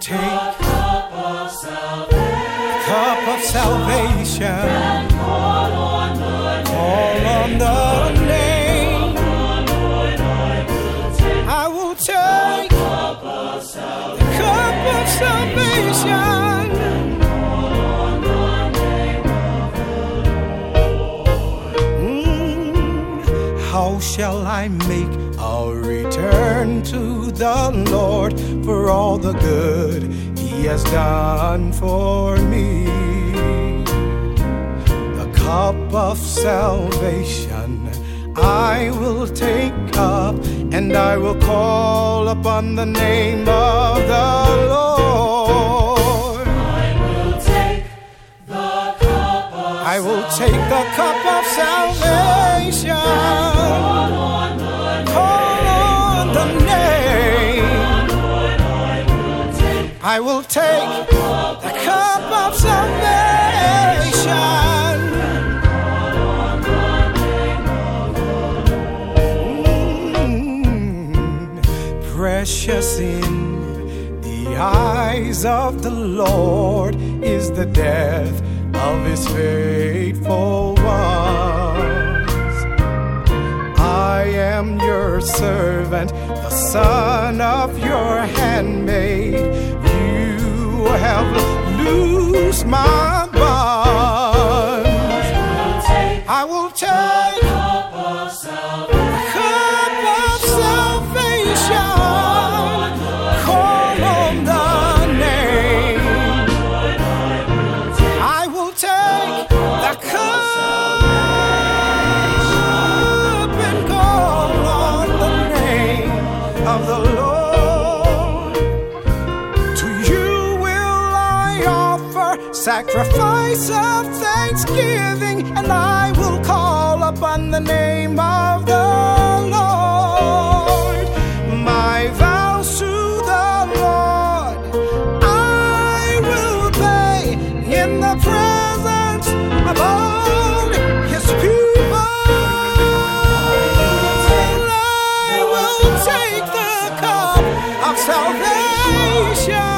take the cup of salvation and call on the name. I will take the cup of salvation. How shall I make a return to the Lord for all the good He has done for me? The cup of salvation I will take up, and I will call upon the name of the Lord. I will take the cup of salvation. Call on the name. I will take the cup of salvation. Precious in the eyes of the Lord is the death of His faithful ones. I am your servant, the son of your handmaid. You have loosed my bonds. I will take the cup of salvation. Call on the name. I will take the cup and call on the name of the Lord. To you will I offer sacrifice of thanksgiving, and I will call upon the name of the Lord. My vows to the Lord I will pay in the presence of all His people. I will take the cup of salvation.